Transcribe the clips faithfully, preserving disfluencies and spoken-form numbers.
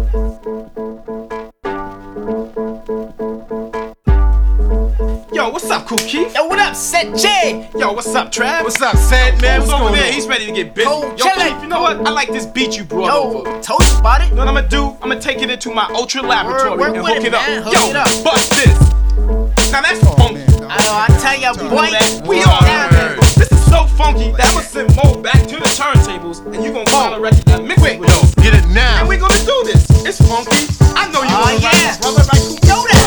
Yo, what's up, Kool Keith? Yo, what up, Set J? Yo, what's up, Trav? What's up, Set, man? Who's What's over going there? on? He's ready to get busy. Cold Yo, chillin'. Keith, you know what? I like this beat you brought Yo, over. told you about it. You know what I'm gonna do? I'm gonna take it into my ultra laboratory Word, word and with hook it, it up. man. Hook Yo, it up. bust this. Now that's funky. I know, I tell ya, boy. We Word. are. This is so funky that I'ma send Mo back to the turntables and you gonna find a record that mixes with us. Get it now. And we gonna do this. It's funky. I know you Oh, wanna yeah. rap, brother. Like who Know that.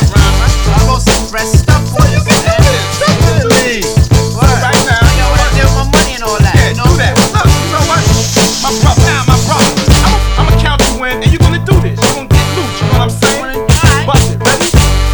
I got some fresh stuff for you, man. Definitely. Word. Right now, I got to deal with my money and all that. Yeah, you know? do that. Look, you know what? My brother, now my brother. I'ma, I'ma count you in, and you're gonna do this. You're gonna get loose. You know what I'm saying? Alright. Bust it. Ready?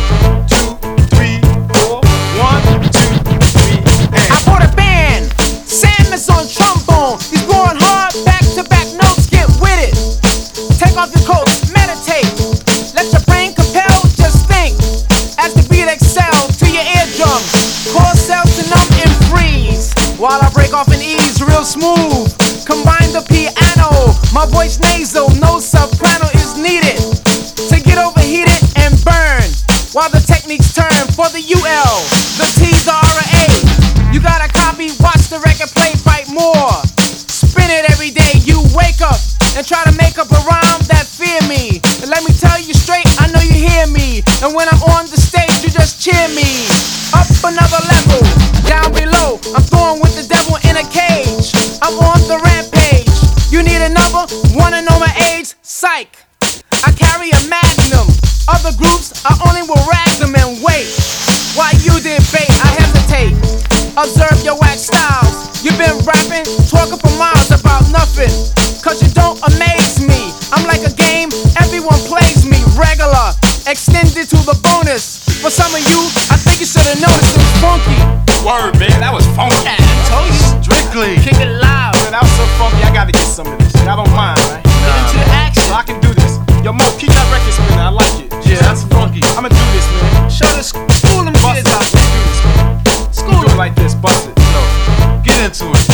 Two, three, four. One, two, three, and. I bought a band. Sam is on trombone. He's going hard, back to back notes. Get with it. Take off your coats, meditate. Let your brain compel, just think. As the beat excel to your eardrums. Core cells to numb and freeze. While I break off an ease, real smooth. Combine the piano. My voice nasal, no soprano is needed. To get overheated and burn. While the techniques turn for the U L, the T, the R, A. You gotta copy, watch the record play, bite more. Spin it every day, you wake up and try to make up a rhyme that fear me. And let me tell you straight, I know you hear me. And when I'm on the stage, you just cheer me. Up another level, down below, I'm throwing with the devil in a cage. I'm on the rampage. You need another? Wanna know my age? Psych. I carry a magnum. Other groups, I only will rag them and wait. While you debate, I hesitate. Observe your wax styles. You've been rapping, talking for miles about nothing. Cause you don't amaze me. I'm like a game, everyone plays me. Regular, extended to the bonus. For some of you, I think you should've noticed it was funky. Word, man. That was funky. I told you. Strictly. Kick it loud. Man, that was so funky. I gotta get some of this. Y'all don't mind, right? Get into the action. So I can do this. Yo, Mo, keep that record spinning. I like it. Yeah, that's funky. I'ma do this, man. Show the school them Bust kids it. out. Let's do this, man. School Do it them. like this. Bust it. Yo, get into it.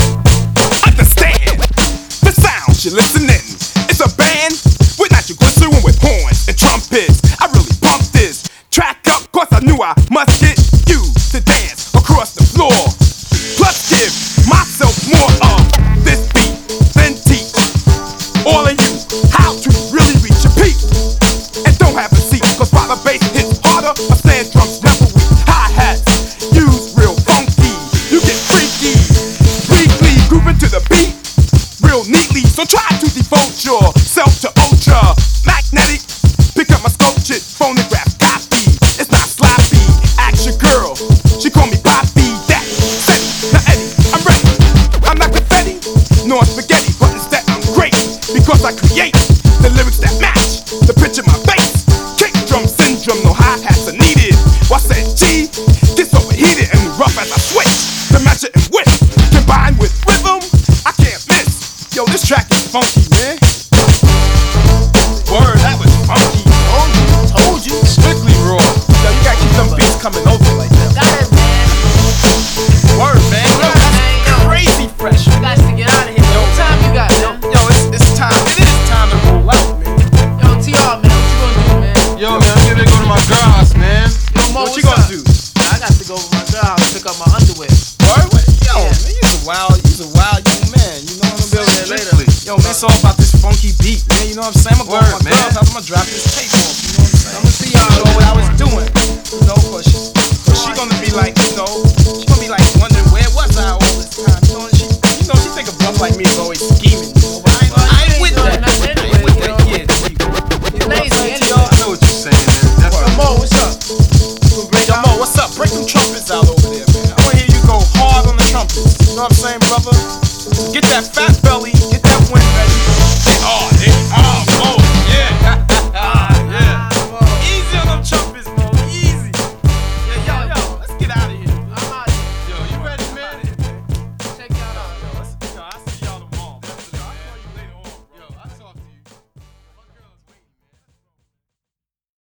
Understand the sound you're listening. It's a band with nitroglycerin with horns and trumpets. I really pumped this track up, cause I knew I must get you to dance across the floor. Plus give myself more of this beat than teach all of you how to really reach your peak. And don't have a seat, cause while the bass hits harder, my snare drums never weak. Hi-hats use real funky, you get freaky, weekly grooving to the beat real neatly. So try to devote yourself to ultra magnetic. Pick up my sculptured phonograph copy. It's not sloppy. Ask your girl, she call me Poppy. That steady. Now Eddie, I'm ready. I'm not confetti, nor spaghetti, but instead I'm great because I create the lyrics that match the pitch of my bass. Kick drum syndrome, no hi-hats are needed. While said G gets overheated and rough as I switch to match it in width. Combined with rhythm, I can't miss. Yo, this track is funky, man. Word, that was funky. Told you, told you. Strictly raw. Yo, you gotta keep them beats coming over like that. Got it, man. Word, man. Yo, Word, that's man, yo. crazy fresh. You guys to get out of here. Yo, What time you got, Yo, man? yo, it's, it's time. It is time to roll out, man. Yo, T R, man, what you gonna do, man? Yo, man, I'm getting ready to go to my girl house, man. Yo, Mo, What what's you gonna up? do? I got to go over my girl house, pick up my underwear. Word? What? Yo, Yeah. man, you's a wild, you's a wild young man. You know what I'm Build saying? that later. Strictly. Yo, man, it's all about this funky beat, man. You know what I'm saying? I'm gonna go Word, to my man. girl's house. I'm gonna drop this tape off. You know what I'm saying? I'ma see y'all Show what I was tomorrow. doing. You know, cause she, cause she gonna be like, you know, she gonna be like wondering where was I all this time. You know, and she, you know, she think a bluff like me is always scheming. You know, but I ain't, I ain't with that. Nothing I ain't anyway, with you that. know. Yeah, there you go. You're lazy Yo, anyway. I know what you're saying, man. That's Yo, Mo, what's up? You gonna break Yo, out? Mo, what's up? Break them trumpets out over there, man. I wanna hear you go hard on the trumpets. You know what I'm saying, brother? Get that fat belly